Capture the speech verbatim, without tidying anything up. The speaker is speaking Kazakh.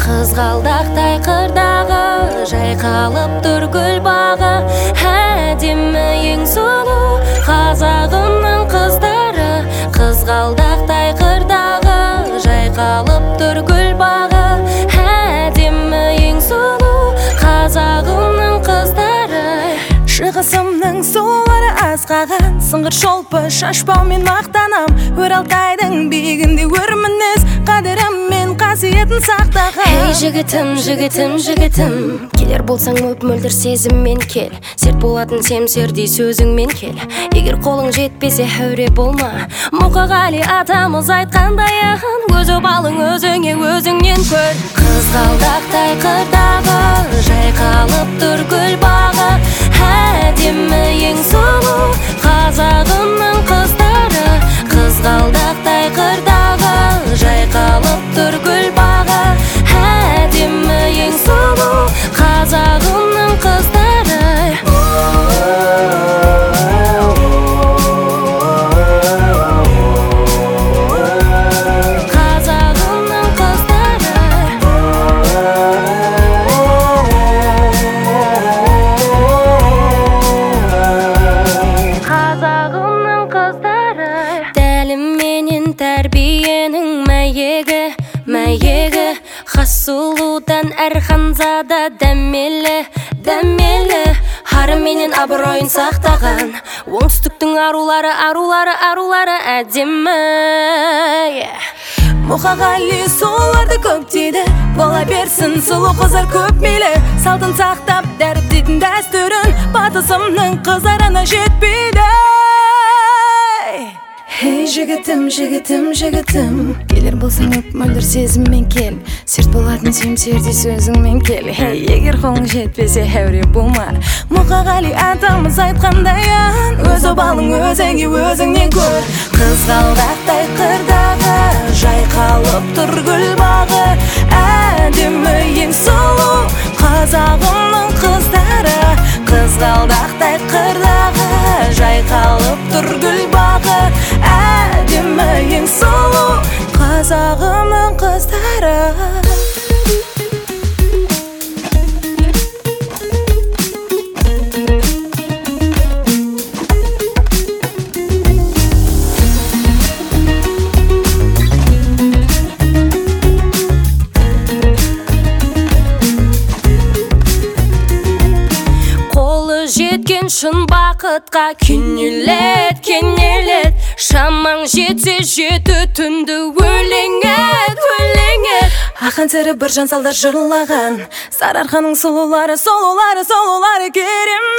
Қызғалдақтай қырдағы жайқалып тұр гүл бағы, әдемі ең сұлу қазағымның қыздары. Қызғалдақтай қырдағы жайқалып тұр гүл бағы, әдемі ең сұлу қазағымның қыздары. Шығысымның сұлулары асқаған, сыңғыр шолпы шашбаумен мақтанам. Оралтайдың биігінде өр мінез, қадірім мен қасиетін сақтаған. Ей жігітім, жігітім, жігітім, келер болсаң мөп-мөлдір сезіммен кел. Серт болатын семсердей сөзіңмен кел. Егер қолың жетпесе әуре болма. Мұқағали атамыз айтқандай, өзі балың өзіңе өзіңнен көр. Қызғалдақтай қырдағы жайқалып тұр гүл бағы, әдемі ең сұлу қазағымның қыздары. Қызғалдақтай қырдағы жайқалып тұр гүл бағы, әдемі ең сұлу қазағымның қыздары. Қазағымның қыздары. Қазағымның қыздары. Тәлімменен тәрбиенің мәйегі, мәйегі, хас сұлудан әр ханзада дәмелі, дәмелі. Ары менен абыройын сақтаған, оңтүстіктің арулары, арулары, арулары әдемі. Мұқағали сұлуларды көп дейді, бола берсін сұлу қыздар көп мейлі. Салтын сақтап дәріптейтін дәстүрін, батысымның қыздарына жетпейді. Ей жігітім, жігітім, жігітім, келер болсаң мөп-мөлдір сезіммен кел. Серт болатын семсердей сөзіңмен кел. Ей, егер қолың жетпесе әуре болма. Мұқағали атамыз айтқандай, өз обалың өзіңе өзіңнен көр. Қызғалдақтай қырдағы жайқалып тұр гүл бағы, әдемі ең сұлу қазағымның қыздары. Қызғалдақтай қырдағы жайқалып тұр гүл бағы, әдемі ең сұлу қазағымның қыздары. Жеткен шын бақытқа кенелет, кенелет. Шамаң жетсе жеті түнді өлеңет, өлеңет. Ақан сірі бір жан салдар жырлаған, Сарыарқаның сұлулары, сұлулары, сұлулары керемет.